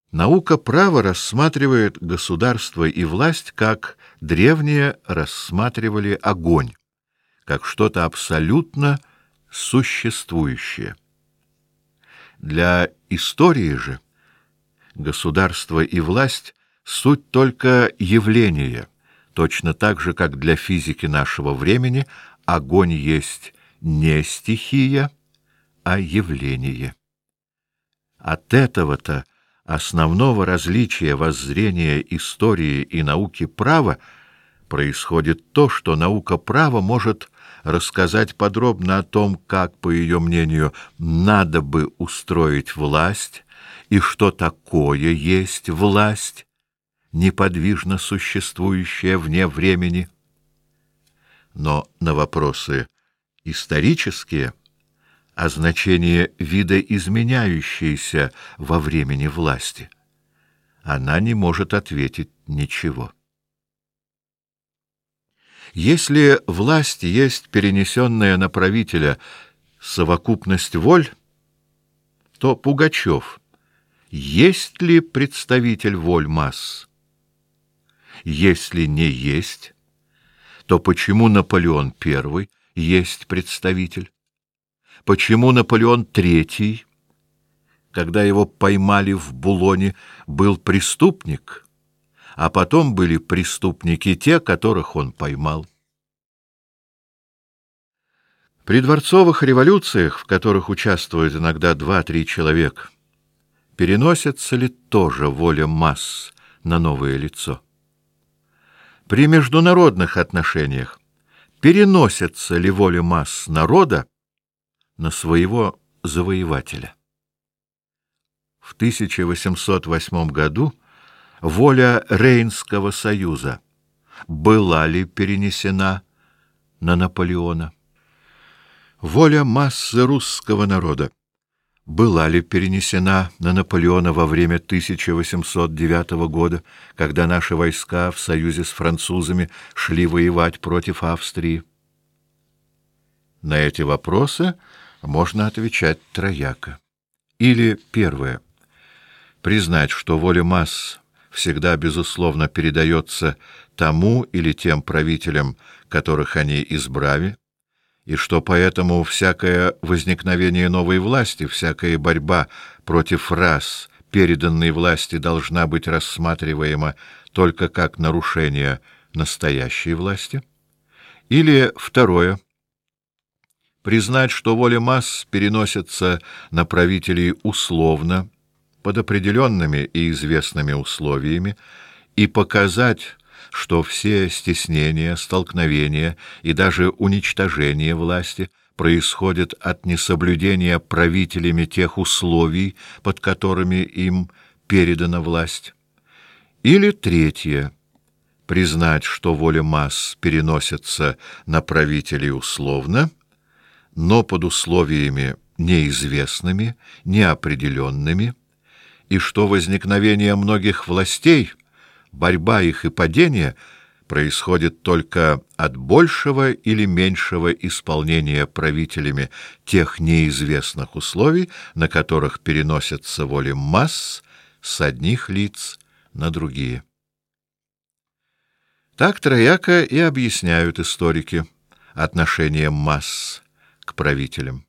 Наука права рассматривает государство и власть, как древние рассматривали огонь, как что-то абсолютно существующее. Для истории же государство и власть — суть только явления, точно так же, как для физики нашего времени огонь есть не стихия, а явление. От этого-то основного различия воззрения истории и науки права происходит то, что наука права может рассказать подробно о том, как, по ее мнению, надо бы устроить власть и что такое есть власть, неподвижно существующая вне времени. Но на вопросы исторические, о значении видоизменяющейся во времени власти, она не может ответить ничего. Если власть есть перенесенная на правителя совокупность воль, то Пугачев есть ли представитель воль масс? Если не есть, то почему Наполеон I есть представитель? Почему Наполеон III, когда его поймали в Булоне, был преступник, а потом были преступники те, которых он поймал? При дворцовых революциях, в которых участвуют иногда 2-3 человека, переносится ли тоже воля масс на новое лицо? При международных отношениях переносится ли воля масс народа на своего завоевателя? В 1808 году воля Рейнского союза была ли перенесена на Наполеона? Воля массы русского народа была ли перенесена на Наполеона во время 1809 года, когда наши войска в союзе с французами шли воевать против Австрии? На эти вопросы можно отвечать трояко. Или первое. Признать, что воля масс всегда безусловно передается тому или тем правителям, которых они избрали, и что поэтому всякое возникновение новой власти, всякая борьба против рас переданной власти должна быть рассматриваема только как нарушение настоящей власти. Или второе. Признать, что воля масс переносится на правителей условно, под определенными и известными условиями, и показать, что все стеснения, столкновения и даже уничтожение власти происходят от несоблюдения правителями тех условий, под которыми им передана власть. Или третье. Признать, что воля масс переносится на правителей условно, но под условиями неизвестными, неопределенными, и что возникновение многих властей, борьба их и падение происходит только от большего или меньшего исполнения правителями тех неизвестных условий, на которых переносятся воли масс с одних лиц на другие. Так трояко и объясняют историки отношение масс к правителям.